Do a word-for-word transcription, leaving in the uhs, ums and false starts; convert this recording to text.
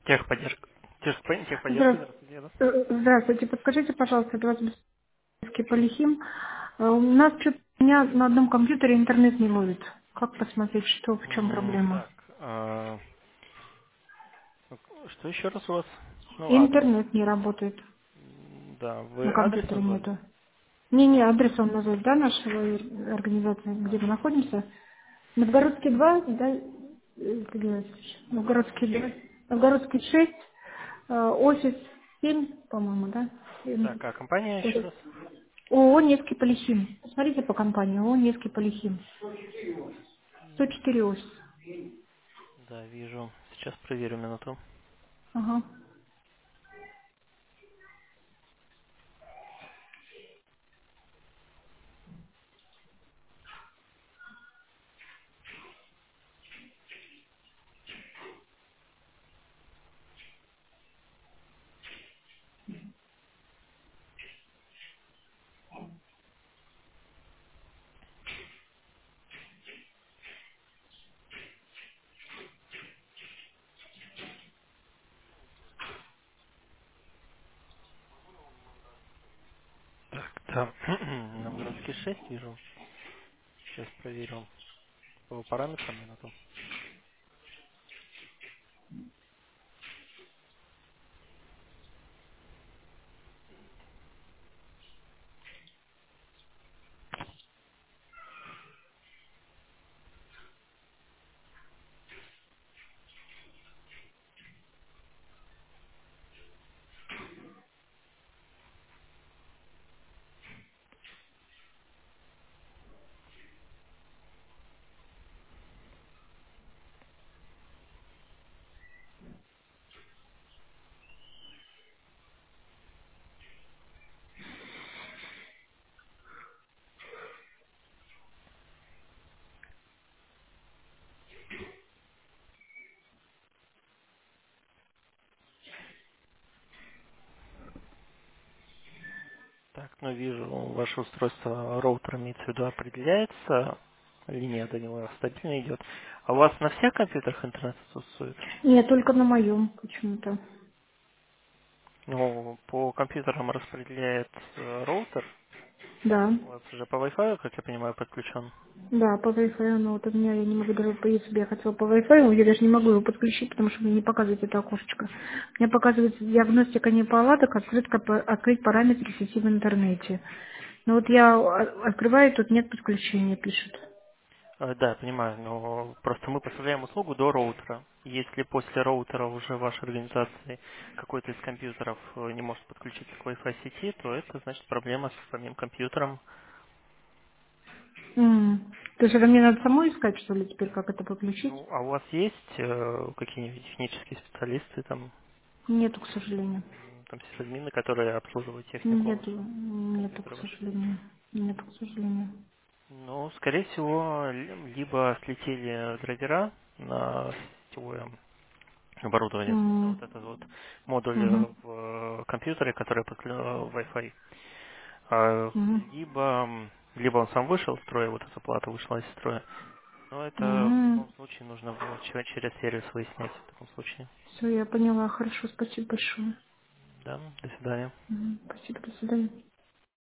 Техподдержка. Техпо- Техподдержка, Здравствуйте. здравствуйте. Да. Э, Здравствуйте. Подскажите, пожалуйста, это вас беспокоит Полихим. Э, У нас что-то у меня на одном компьютере интернет не ловит. Как посмотреть, что, в чем М, проблема? Так, а, что еще раз у вас? Ну, адрес. Интернет не работает. М, Да, На вы адрес компьютере назвали? нету. Не-не, адрес он назвать, да, нашего организации, где мы находимся? Новгородский два, да, э, где? Новгородский два, Новгородский шесть, э, офис семь, по-моему, да? Так, а компания еще Офис. раз? ООО «Невский Полихим». Посмотрите по компании ООО «Невский Полихим». сто четыре офис. Да, вижу. Сейчас проверю минуту. Ага. Так, да. Новгородский шесть вижу. Сейчас проверю по параметрам минуту. Так, ну вижу, ваше устройство роутер имеется в виду определяется, линия до него стабильно идет. А у вас на всех компьютерах интернет отсутствует? Нет, только на моем почему-то. Ну, по компьютерам распределяет э, роутер. Да. У вас уже по Wi-Fi, как я понимаю, подключен. Да, по Wi-Fi, но вот у меня я не могу даже, по- если бы я хотела по Wi-Fi, я даже не могу его подключить, потому что мне не показывает это окошечко. Мне показывает диагностика неполадок, открыть, кап- открыть параметры сети в интернете. Но вот я о- открываю, тут нет подключения, пишет. Э, Да, я понимаю, но просто мы поставляем услугу до роутера. Если после роутера уже в вашей организации какой-то из компьютеров э, не может подключиться к Wi-Fi сети, то это значит проблема с самим компьютером. М. То есть это мне надо самой искать, что ли, теперь, как это подключить? Ну, а у вас есть э, какие-нибудь технические специалисты, там, Нету, к сожалению. м, там сисадмины, которые обслуживают технику Нету, вашу, нету, к компьютеры ваши? сожалению. Нету, к сожалению. Ну, скорее всего, ли- либо слетели драйвера на сетевое оборудование, собственно, М. вот этот вот модуль Мгм. э, в э, компьютере, который подключен в Wi-Fi. А, Мгм. либо, м, либо он сам вышел из строя, вот эта плата вышла из строя. Но это в Мгм. любом случае нужно было че- через сервис выяснять в таком случае. Все, я поняла. Хорошо, спасибо большое. Да, до свидания. Мгм. Спасибо, до свидания.